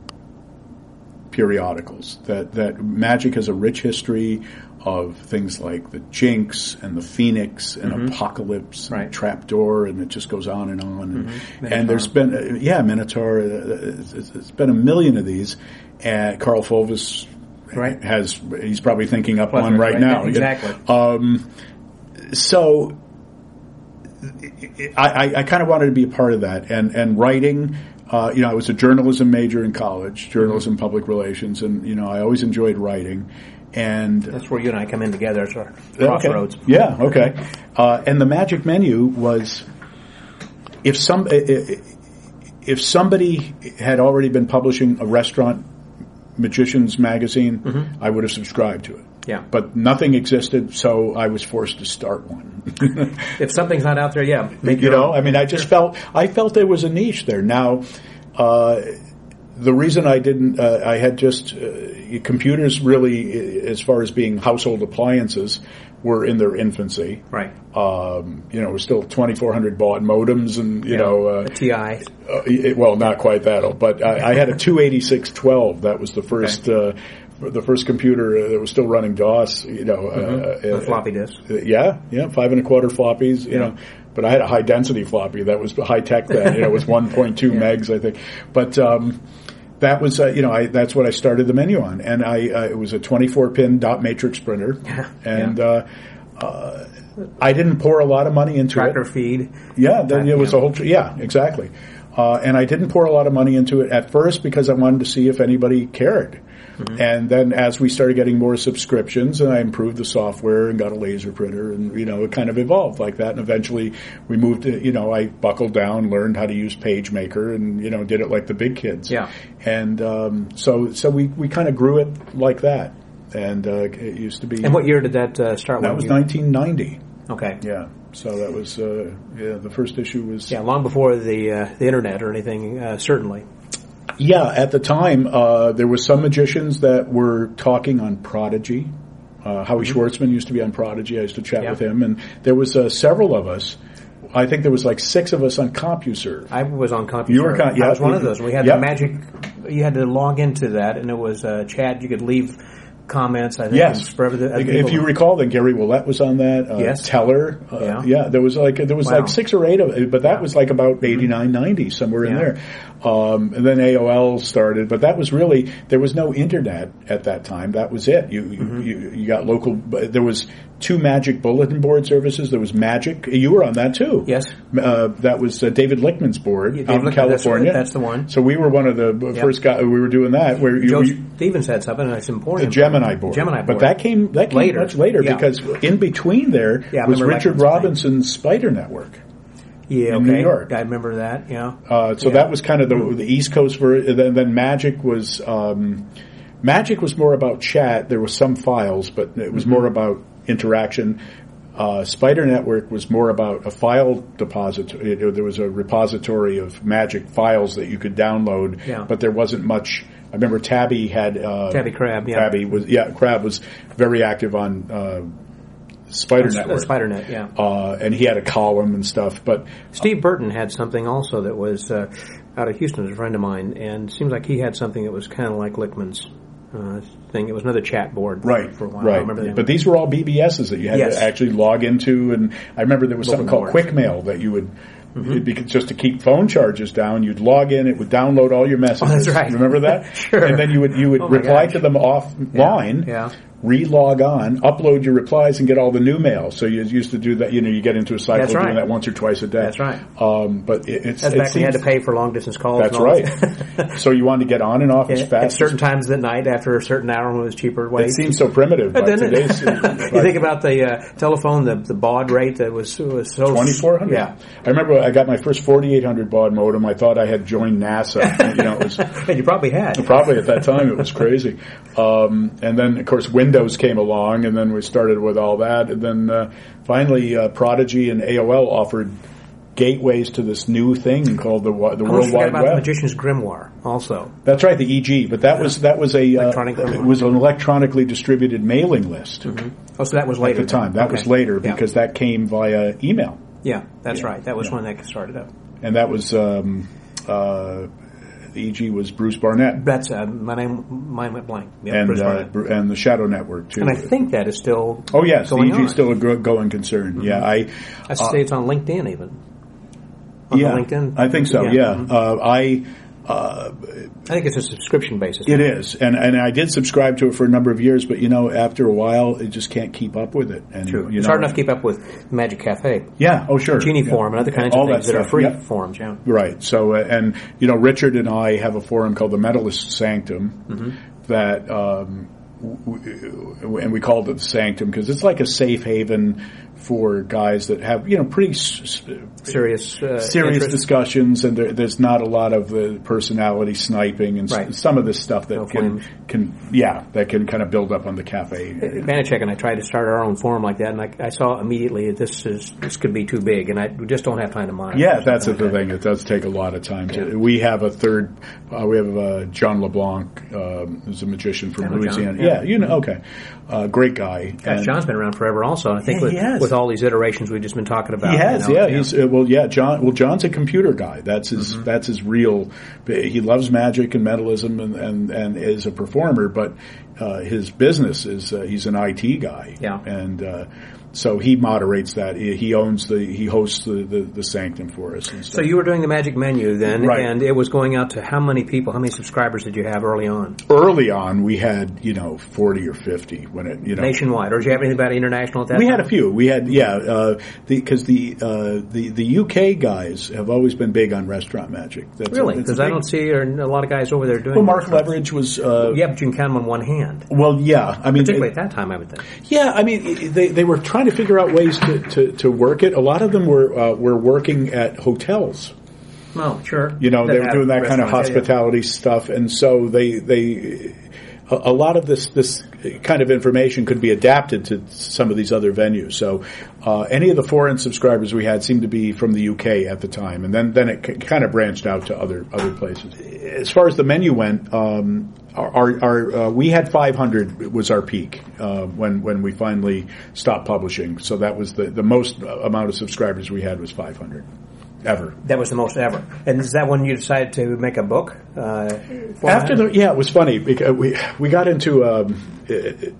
periodicals. That that Magic has a rich history of things like the Jinx and the Phoenix and mm-hmm. Apocalypse and right. Trapdoor, and it just goes on and on. And, mm-hmm. and there's been, uh, yeah, Minotaur, uh, it's, it's been a million of these. And Carl Fulvis right. has, he's probably thinking up Pleasure, one right, right now. Exactly. Um, so I, I, I kind of wanted to be a part of that. And, and writing, uh, you know, I was a journalism major in college, journalism, mm-hmm. public relations, and, you know, I always enjoyed writing. And that's where you and I come in together. It's our crossroads. Okay. Yeah, okay. Uh, and the Magic Menu was, if some if somebody had already been publishing a restaurant magician's magazine, mm-hmm. I would have subscribed to it. Yeah. But nothing existed, so I was forced to start one. If something's not out there, yeah, make you know. own. I mean, I just felt I felt there was a niche there. Now. Uh, The reason I didn't, uh, I had just, uh, computers really, as far as being household appliances, were in their infancy. Right. Um, you know, it was still twenty-four hundred baud modems and, you yeah, know. Uh, a T I. Uh, it, well, not quite that old, but I, I had a two eighty-six twelve. That was the first, okay. uh, the first computer that was still running DOS, you know. Mm-hmm. Uh, the floppy disk. Uh, yeah, yeah, five and a quarter floppies, you yeah. know. But I had a high density floppy that was high tech then, you know, it was one point two yeah. megs, I think. But, um, That was, uh, you know, I, that's what I started the menu on, and I uh, it was a twenty-four pin dot matrix printer, and yeah. uh, uh, I didn't pour a lot of money into Tractor it. Tractor feed. Yeah, then it was a whole, tr- yeah, exactly. Uh, and I didn't pour a lot of money into it at first because I wanted to see if anybody cared. Mm-hmm. And then as we started getting more subscriptions, and I improved the software and got a laser printer, and, you know, it kind of evolved like that. And eventually we moved to, you know, I buckled down, learned how to use PageMaker, and, you know, did it like the big kids. Yeah. And um, so so we, we kind of grew it like that. And uh, it used to be... And what year did that uh, start? That was you? nineteen ninety. Okay. Yeah. So that was, uh, yeah, the first issue was... Yeah, long before the uh, the internet or anything, uh, certainly. Yeah, at the time, uh, there were some magicians that were talking on Prodigy. Uh, Howie mm-hmm. Schwartzman used to be on Prodigy. I used to chat yeah. with him. And there was uh, several of us. I think there was like six of us on CompuServe. I was on CompuServe. You were con- yeah, I was one of those. We had yep. the magic, you had to log into that, and it was uh, chat. You could leave comments, I think. Yes. For the, if you recall, then Gary Willett was on that. Uh, yes. Teller. Uh, yeah. Yeah. There was like, there was wow. like six or eight of it, but that yeah. was like about eighty-nine, ninety, somewhere yeah. in there. Um, and then A O L started, but that was really, there was no internet at that time. That was it. You, mm-hmm. you, you got local, there was two Magic bulletin board services. There was Magic. You were on that too. Yes. Uh, that was uh, David Lichtman's board yeah, out in Lichtman, California. That's, that's the one. So we were one of the yep. first guys, we were doing that. Where Joe you, Stevens had something, and it's important. The Gemini board. Gemini board. But that came, that came later. much later yeah. because in between there yeah, was Richard Lichtman's Robinson's thing. Spider Network. Yeah, in okay. New York. I remember that, yeah. Uh, so yeah. that was kind of the, the East Coast version. Then, then Magic was, um, Magic was more about chat. There was some files, but it was mm-hmm. more about interaction. Uh, Spider Network was more about a file depository. There was a repository of Magic files that you could download, yeah. but there wasn't much. I remember Tabby had uh, Tabby Crab. Yeah, Tabby was yeah. Crab was very active on uh, Spider Network. SpiderNet, yeah. Uh, and he had a column and stuff. But Steve Burton had something also that was uh, out of Houston. Was a friend of mine, and it seems like he had something that was kind of like Lickman's. Uh, thing. It was another chat board right, for a while. Right. I remember that. But these were all B B Ss that you had yes. to actually log into, and I remember there was Little something more. called QuickMail that you would, mm-hmm. because just to keep phone charges down, you'd log in, it would download all your messages. Oh, that's right. Remember that? Sure. And then you would you would oh reply gosh. to them offline. Yeah. yeah. Re-log on, upload your replies, and get all the new mail. So you used to do that. You know, you get into a cycle That's of right. doing that once or twice a day. That's right. Um, but it, it's that's it back when you had to seems- pay for long distance calls. That's and all right. that. So you wanted to get on and off as At fast. certain as, times at night after a certain hour when it was cheaper. It seems so primitive. But by then today's, you think about the uh, telephone, the the baud rate that was was so twenty-four hundred. Yeah, I remember I got my first forty-eight hundred baud modem. I thought I had joined NASA. You know, it was and you probably had. Probably at that time it was crazy. Um, and then of course Windows came along, and then we started with all that. And then uh, finally, uh, Prodigy and A O L offered gateways to this new thing called the the I World Wide about Web. The Magician's Grimoire, also. That's right, the E G. But that was that was a Electronic uh, it was an electronically distributed mailing list. Mm-hmm. Oh, so that was later. At the time, that okay. was later yeah. because that came via email. Yeah, that's yeah. right. That was yeah. when that started up. And that was um, uh, the E G was Bruce Barnett. That's uh, my name. Mine went blank. Yep, and Bruce uh, Barnett. and the Shadow Network too. And I think that is still. Oh yes, the going E G is on. still a gro- going concern. Mm-hmm. Yeah, I. I say uh, it's on LinkedIn even. On yeah, LinkedIn. I think so. Yeah, yeah. Mm-hmm. uh, I. Uh, I think it's a subscription basis. It is, and and I did subscribe to it for a number of years, but you know, after a while, it just can't keep up with it. And True. You it's know, hard enough to keep up with Magic Cafe. Yeah. Oh, sure. Genie yeah. Forum and other kinds All of things that, that, stuff. are free yeah. forums. Yeah. Right. So, uh, and you know, Richard and I have a forum called the Metalist Sanctum Mm-hmm. that. Um, w- and we called it the Sanctum because it's like a safe haven for guys that have, you know, pretty s- serious uh, serious interest. discussions, and there, there's not a lot of the personality sniping and right. s- some of this stuff that No can, can, yeah, that can kind of build up on the cafe. Vanacek and I tried to start our own forum like that, and I, I saw immediately that this is this could be too big, and I we just don't have time to monitor. Yeah, that's the like thing. It does take a lot of time. To, Yeah. We have a third. Uh, we have uh, John LeBlanc, um, who's a magician from I know Louisiana. John, yeah. yeah, you know, okay, uh, great guy. Gosh, And John's been around forever, also. I think Yeah, with, he has. with all these iterations we've just been talking about. He has, you know, yeah. He's uh, well, yeah. John. Well, John's a computer guy. That's his. Mm-hmm. That's his real. He loves magic and mentalism, and and, and is a performer. But uh, his business is uh, he's an I T guy. Yeah. And uh, so he moderates that. He, he owns the. He hosts the, the, the Sanctum for us. And stuff. So you were doing the Magic Menu then, Right. and it was going out to how many people? How many subscribers did you have early on? Early on, we had you know forty or fifty when it you know Nationwide, or did you have anything about international at that we time? had a few. We had, yeah, because the, uh, the, uh, the the U K guys have always been big on restaurant magic. That's Really? a- it's a Because I big- don't see a lot of guys over there doing Well, Mark restaurants. Leverage was. Uh, Yeah, but you can count them on one hand. Well, yeah. I mean, Particularly at that time, I would think. yeah. I mean, they they were trying to figure out ways to, to, to work it. A lot of them were uh, were working at hotels. Oh, sure. You know, That they were have doing that kind of restaurants, yeah, yeah. hospitality stuff, and so they they a, a lot of this this kind of information could be adapted to some of these other venues. So uh, any of the foreign subscribers we had seemed to be from the U K at the time, and then then it c- kind of branched out to other other places. As far as the menu went, um, our, our, our uh, we had five hundred was our peak uh, when when we finally stopped publishing. So that was the the most amount of subscribers we had was five hundred. Ever. That was the most ever. And is that when you decided to make a book? Uh, After the, yeah, it was funny because we we got into um, it,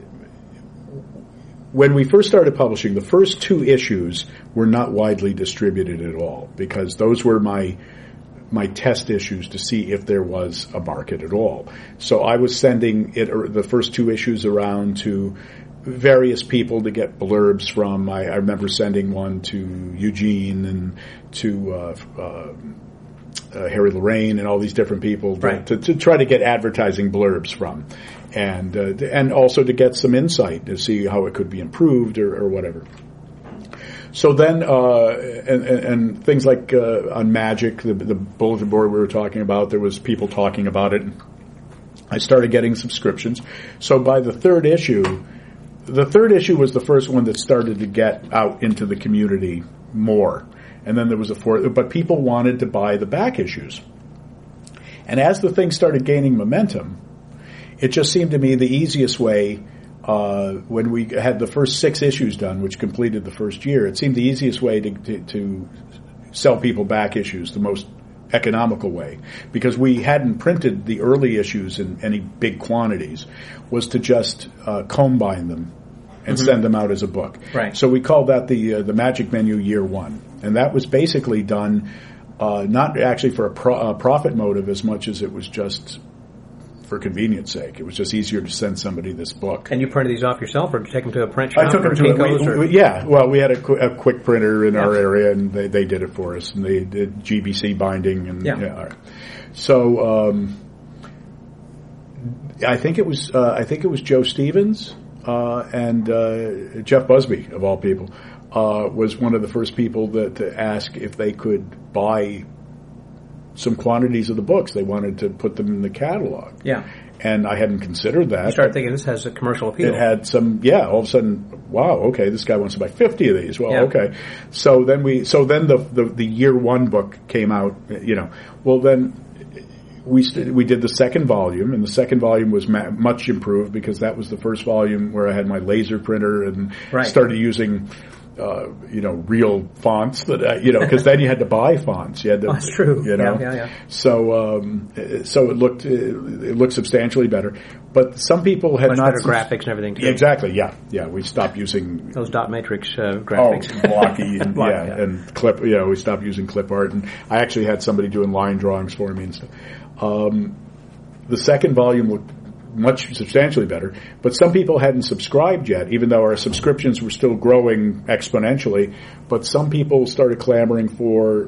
when we first started publishing. The first two issues were not widely distributed at all because those were my my test issues to see if there was a market at all. So I was sending it the first two issues around to various people to get blurbs from. I, I remember sending one to Eugene and to uh, uh, uh, Harry Lorraine and all these different people to, Right. to, to try to get advertising blurbs from, and uh, and also to get some insight to see how it could be improved or, or whatever. So then, uh, and, and, and things like uh, on Magic, the, the bulletin board we were talking about, there was people talking about it. I started getting subscriptions. So by the third issue, the third issue was the first one that started to get out into the community more. And then there was a fourth, but people wanted to buy the back issues. And as the thing started gaining momentum, it just seemed to me the easiest way, uh, when we had the first six issues done, which completed the first year, it seemed the easiest way to, to, to sell people back issues, the most economical way, because we hadn't printed the early issues in any big quantities, was to just uh, comb bind them and mm-hmm. send them out as a book. Right. So we called that the uh, the Magic Menu Year One, and that was basically done uh, not actually for a, pro- a profit motive as much as it was just for convenience sake. It was just easier to send somebody this book. And you printed these off yourself, or did you take them to a print shop? I took them to a, we, we, yeah. Well, we had a, qu- a quick printer in yeah. our area, and they, they did it for us, and they did G B C binding, and yeah. yeah all right. So um, I think it was uh, I think it was Joe Stevens uh, and uh, Jeff Busby, of all people, uh, was one of the first people that to ask if they could buy some quantities of the books. They wanted to put them in the catalog. Yeah. And I hadn't considered that. You started thinking this has a commercial appeal. It had some, yeah, all of a sudden, wow, okay, this guy wants to buy fifty of these. Well, yeah. okay. So then we, so then the, the, the year one book came out, you know. Well, then we st- we did the second volume, and the second volume was ma- much improved because that was the first volume where I had my laser printer and right. started using Uh, you know, real fonts that, uh, you know, because then you had to buy fonts. You had to, oh, that's true. You know, yeah, yeah, yeah. So, um, so it looked, it looked substantially better. But some people had much not better graphics and everything too. Exactly. Yeah, yeah. We stopped using those dot matrix uh, graphics. Oh, blocky and Block, yeah, yeah, and clip. You know, we stopped using clip art, and I actually had somebody doing line drawings for me and stuff. Um, the second volume looked much substantially better, but some people hadn't subscribed yet, even though our subscriptions were still growing exponentially. But some people started clamoring for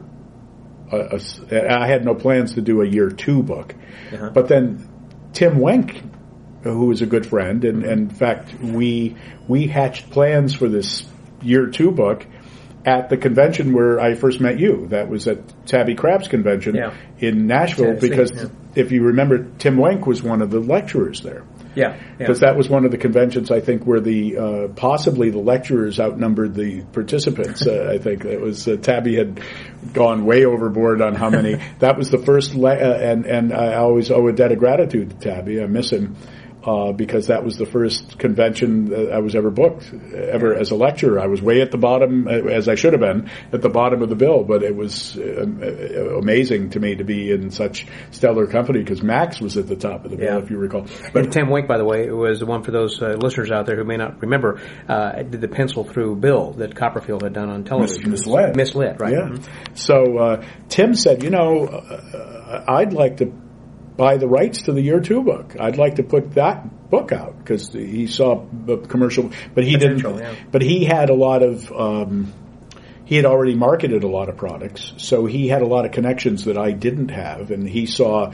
a, a, I had no plans to do a year two book. Uh-huh. But then Tim Wenk, who is a good friend, and, and in fact, we we hatched plans for this year two book at the convention where I first met you. That was at Tabby Crabb's convention yeah. in Nashville, Tennessee, because yeah. if you remember, Tim Wenk was one of the lecturers there. Yeah, because yeah. that was one of the conventions, I think, where the uh, possibly the lecturers outnumbered the participants. uh, I think it was uh, Tabby had gone way overboard on how many. That was the first, le- uh, and and I always owe a debt of gratitude to Tabby. I miss him. Uh, because that was the first convention that I was ever booked, ever as a lecturer. I was way at the bottom, as I should have been, at the bottom of the bill, but it was uh, amazing to me to be in such stellar company because Max was at the top of the bill, yeah. if you recall. But Tim Wenk, by the way, was the one for those uh, listeners out there who may not remember, uh, did the pencil through bill that Copperfield had done on television. Mis- misled. Misled, right. Yeah. Mm-hmm. So uh, Tim said, you know, uh, I'd like to buy the rights to the year two book. I'd like to put that book out because he saw the commercial, but he Potential, didn't. Yeah. But he had a lot of. Um, he had already marketed a lot of products, so he had a lot of connections that I didn't have, and he saw.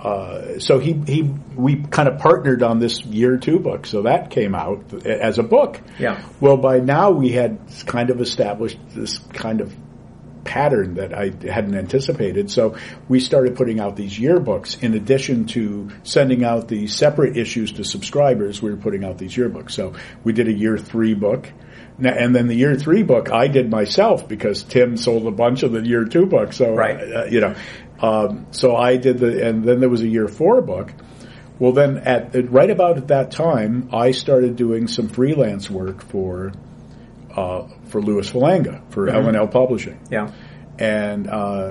Uh, so he he we kind of partnered on this year two book, so that came out as a book. Yeah. Well, by now we had kind of established this kind of pattern that I hadn't anticipated. So we started putting out these yearbooks in addition to sending out the separate issues to subscribers. We were putting out these yearbooks. So we did a year three book. And then the year three book I did myself because Tim sold a bunch of the year two books. So, right. uh, you know, um, so I did the, and then there was a year four book. Well, then at, right about at that time, I started doing some freelance work for Uh, for Louis Falanga, for mm-hmm. L and L Publishing. Yeah. And uh,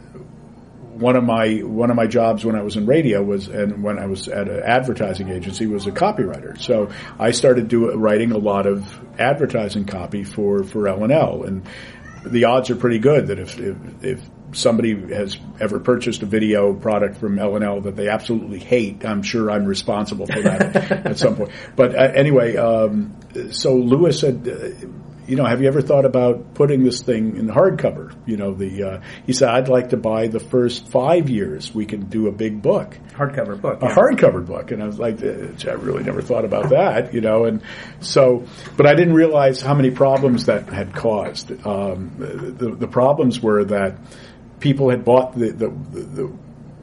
one of my one of my jobs when I was in radio was, and when I was at an advertising agency, was a copywriter. So I started do, writing a lot of advertising copy for, for L and L. And the odds are pretty good that if, if, if somebody has ever purchased a video product from L and L that they absolutely hate, I'm sure I'm responsible for that at some point. But uh, anyway, um, so Louis said, uh, you know, have you ever thought about putting this thing in hardcover? You know, the uh, he said, I'd like to buy the first five years. We can do a big book. Hardcover book. A yeah. hardcover book. And I was like, I really never thought about that, you know. And so, but I didn't realize how many problems that had caused. Um, the, the problems were that people had bought the, the, the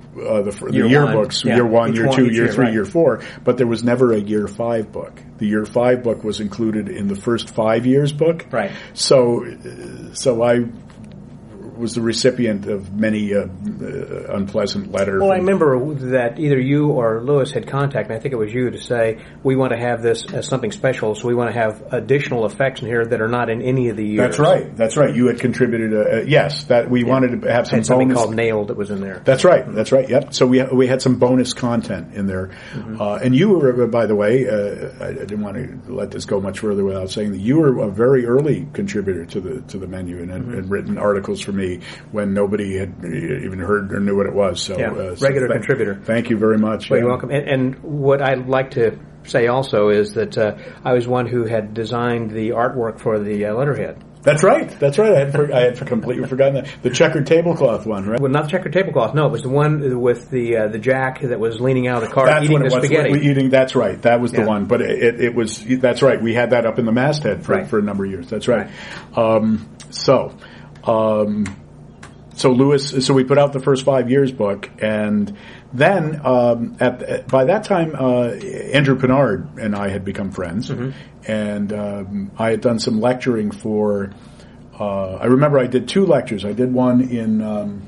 uh, the, the year yearbooks, one. Yeah. year one, Each year one, two, each year year, three, right. year four, but there was never a year five book. The year five book was included in the first five years book. Right. So, so I was the recipient of many uh, uh, unpleasant letters. Well, I remember that either you or Lewis had contacted me, I think it was you, to say, we want to have this as something special, so we want to have additional effects in here that are not in any of the years. That's right. That's right. You had contributed, uh, uh, yes, that we yeah. wanted to have some had something bonus. called Nailed that was in there. That's right. That's right. Yep. So we we had some bonus content in there. Mm-hmm. Uh, and you were, by the way, uh, I didn't want to let this go much further without saying that you were a very early contributor to the to the menu and had mm-hmm. written articles for me when nobody had even heard or knew what it was. So, yeah, uh, so regular th- contributor. Thank you very much. Well, yeah. you're welcome. And, and what I'd like to say also is that uh, I was one who had designed the artwork for the uh, letterhead. That's right. That's right. I had for, I had completely forgotten that. The checkered tablecloth one, right? Well, not the checkered tablecloth. No, it was the one with the uh, the jack that was leaning out of the car that's eating what it the was. spaghetti. We eating. That's right. That was the yeah. one. But it, it, it was. That's right. We had that up in the masthead for right. for a number of years. That's right. right. Um, so. Um, So Lewis, so we put out the first five years book, and then um, at by that time, uh, Andrew Pinard and I had become friends, mm-hmm. and um, I had done some lecturing for. Uh, I remember I did two lectures. I did one in. Um,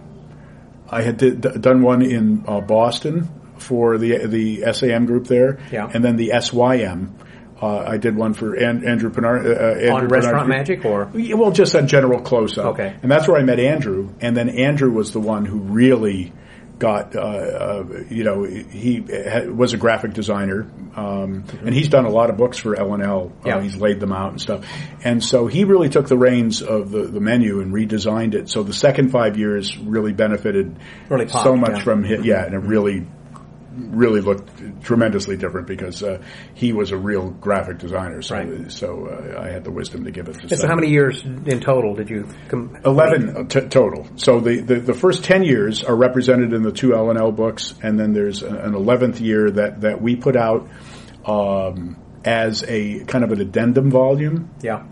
I had did, done one in uh, Boston for the the S A M group there, yeah. and then the S Y M. Uh, I did one for An- Andrew Pinard. Uh, Andrew on Restaurant Pinard. Magic, or? Well, just a general close-up. Okay. And that's where I met Andrew. And then Andrew was the one who really got, uh, uh, you know, he ha- was a graphic designer. Um, mm-hmm. And he's done a lot of books for L and L. Uh, yeah. He's laid them out and stuff. And so he really took the reins of the, the menu and redesigned it. So the second five years really benefited really popped, so much yeah. from him. Yeah, and it really... really looked tremendously different because uh, he was a real graphic designer. So, right. so uh, I had the wisdom to give it to. So, how many years in total did you? Com- Eleven t- total. So the, the the first ten years are represented in the two L and L books, and then there's an eleventh year that that we put out um, as a kind of an addendum volume. Yeah.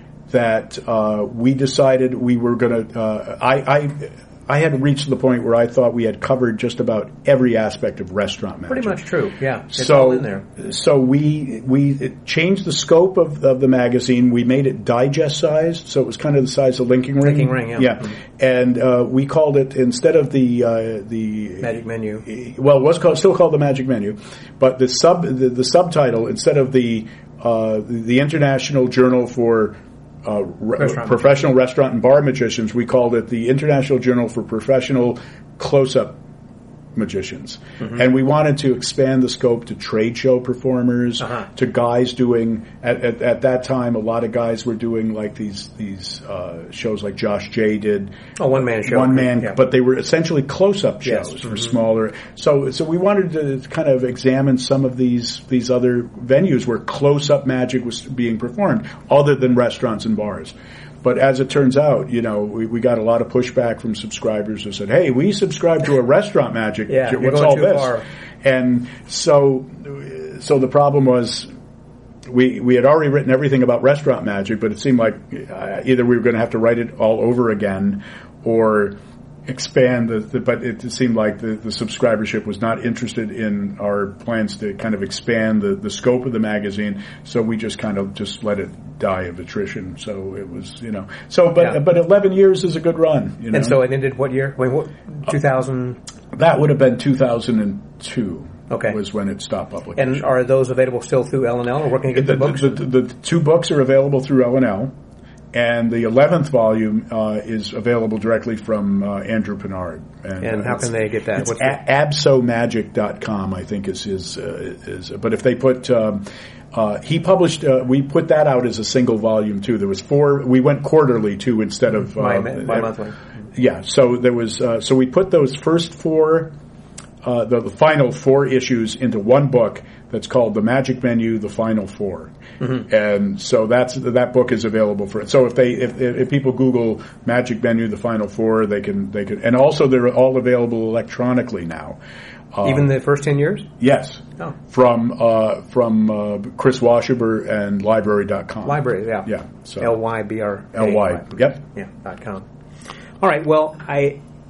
That uh, we decided we were going to. Uh, I. I I had reached the point where I thought we had covered just about every aspect of restaurant magic. Pretty much true, yeah. It's so, all in there. So we we changed the scope of, of the magazine. We made it digest sized, so it was kind of the size of Linking Ring. Linking Ring, yeah. Yeah, mm-hmm. and uh, we called it, instead of the uh, the Magic Menu. Well, it was called, still called the Magic Menu, but the sub the, the subtitle, instead of the uh, the International Journal for Uh, re- restaurant professional magician. Restaurant and bar magicians, we called it the International Journal for Professional Close-Up Magicians. Mm-hmm. And we wanted to expand the scope to trade show performers, uh-huh. to guys doing, at, at, at that time, a lot of guys were doing like these these uh, shows like Josh Jay did. Oh, one-man show. One-man, yeah. but they were essentially close-up shows yes. for mm-hmm. smaller. So so we wanted to kind of examine some of these these other venues where close-up magic was being performed, other than restaurants and bars. But as it turns out, you know, we, we got a lot of pushback from subscribers who said, "Hey, we subscribe to a Restaurant Magic. yeah, What's all this?" Far. And so, so the problem was, we we had already written everything about Restaurant Magic, but it seemed like uh, either we were going to have to write it all over again, or expand the, the but it seemed like the, the subscribership was not interested in our plans to kind of expand the, the scope of the magazine, so we just kind of just let it die of attrition. So it was, you know, so but yeah. but eleven years is a good run, you know. And so it ended what year? Wait, what, two thousand? That would have been two thousand two. Okay. Was when it stopped publication. And are those available still through L and L, or where can you get the, the books? The, the, the two books are available through L and L. And the eleventh volume uh, is available directly from uh, Andrew Pinard. And, and how can they get that? It's a- absomagic dot com, I think, is his. Uh, is, but if they put, um, uh, he published. Uh, we put that out as a single volume too. There was four. We went quarterly too instead of uh, bi-monthly. Yeah. So there was. Uh, so we put those first four, uh, the, the final four issues into one book that's called The Magic Menu: The Final Four. Mm-hmm. And so that's that book is available for it. So if they if, if people Google Magic Menu: The Final Four, they can they can and also they're all available electronically now. Um, Even the first ten years? Yes. Oh. From uh, from uh, Chris Washaber and library dot com. Library, yeah. Yeah. So L Y B R. L Y. Yep. Yeah. Dot com. All right. Well, I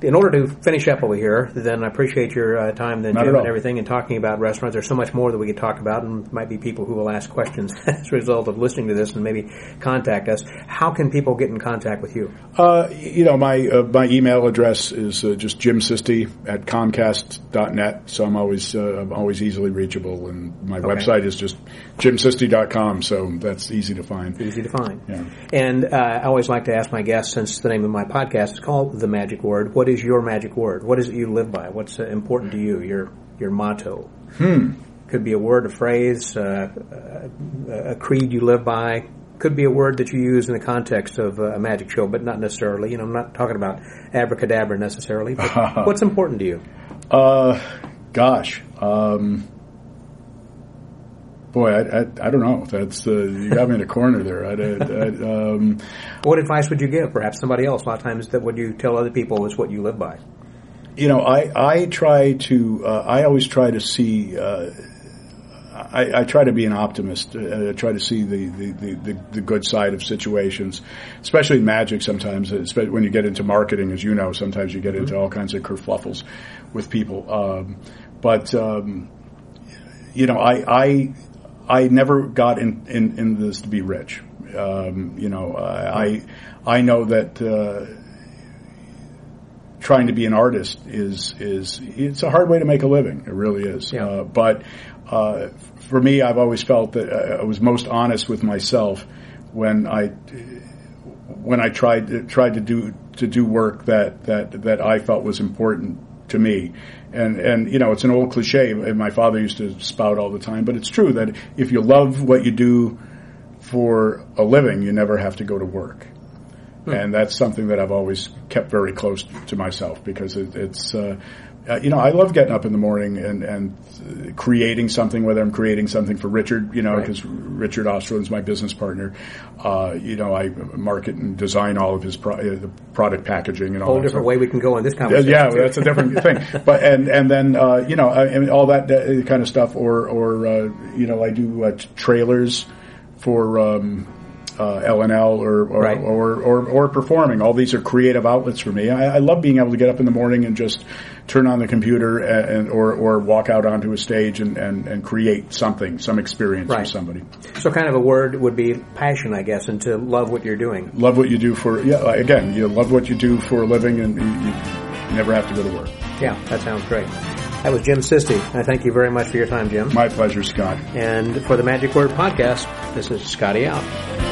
in order to finish up over here, then I appreciate your uh, time, then, Not Jim, at all. and everything, and talking about restaurants. There's so much more that we could talk about, and might be people who will ask questions as a result of listening to this and maybe contact us. How can people get in contact with you? Uh, you know, my uh, my email address is uh, just jim sisti at comcast dot net, so I'm always uh, I'm always easily reachable, and my Okay. website is just jim sisti dot com, so that's easy to find. Easy to find. Yeah. And uh, I always like to ask my guests, since the name of my podcast is called The Magic Word, what is your magic word? What is it you live by? What's uh, important to you, your your motto? Hmm. Could be a word, a phrase, uh, a, a creed you live by. Could be a word that you use in the context of a magic show, but not necessarily. You know, I'm not talking about abracadabra necessarily, but what's important to you? Uh, gosh. Um, boy, I, I, I don't know. That's, uh, you got me in a corner there. I, I, I, um, What advice would you give? Perhaps somebody else. A lot of times that what you tell other people is what you live by. you know, I, I try to, uh, I always try to see, uh, I, I try to be an optimist. Uh, I try to see the, the, the, the good side of situations, especially in magic sometimes, especially when you get into marketing, as you know, sometimes you get into all kinds of kerfluffles with people. Um, but, um, you know, I, I, I never got in, in, in this to be rich. Um, you know, I, I know that, uh, trying to be an artist is, is, it's a hard way to make a living. It really is. Yeah. Uh, but, uh, for me, I've always felt that I was most honest with myself when I, when I tried to, tried to do, to do work that, that, that I felt was important to me. And, and, you know, it's an old cliche, and my father used to spout all the time, but it's true that if you love what you do for a living, you never have to go to work. Hmm. And that's something that I've always kept very close to myself, because it, it's, uh, uh, you know, I love getting up in the morning and, and creating something, whether I'm creating something for Richard, you know, because right. Richard Osterland's my business partner. Uh, you know, I market and design all of his pro- uh, the product packaging and all whole that different stuff. way we can go in this conversation. Yeah, yeah, that's a different thing. But and and then uh, you know, I, I mean, all that uh, kind of stuff, or or uh, you know, I do uh, t- trailers for um, uh, L and L or or, right. or or or performing. All these are creative outlets for me. I, I love being able to get up in the morning and just turn on the computer and, and or or walk out onto a stage and, and, and create something, some experience right. for somebody. So kind of a word would be passion, I guess, and to love what you're doing. Love what you do for, yeah, again, you love what you do for a living, and you, you never have to go to work. Yeah, that sounds great. That was Jim Sisti. I thank you very much for your time, Jim. My pleasure, Scott. And for the Magic Word Podcast, this is Scotty out.